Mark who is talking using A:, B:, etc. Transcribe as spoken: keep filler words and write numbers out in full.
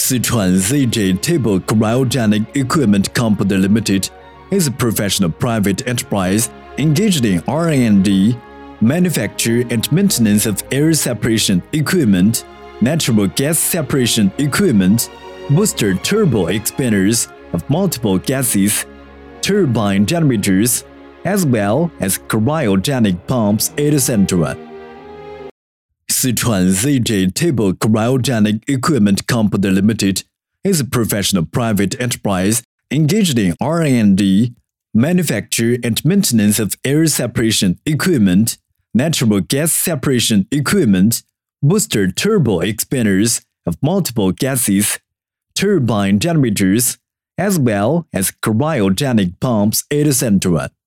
A: Sichuan Z J Table Cryogenic Equipment Company Limited is a professional private enterprise engaged in R and D, manufacture and maintenance of air separation equipment, natural gas separation equipment, booster turbo expanders of multiple gases, turbine generators, as well as cryogenic pumps, et cetera. Sichuan Z J Table Cryogenic Equipment Company Limited is a professional private enterprise engaged in R and D, manufacture and maintenance of air separation equipment, natural gas separation equipment, booster turbo expanders of multiple gases, turbine generators, as well as cryogenic pumps, et cetera.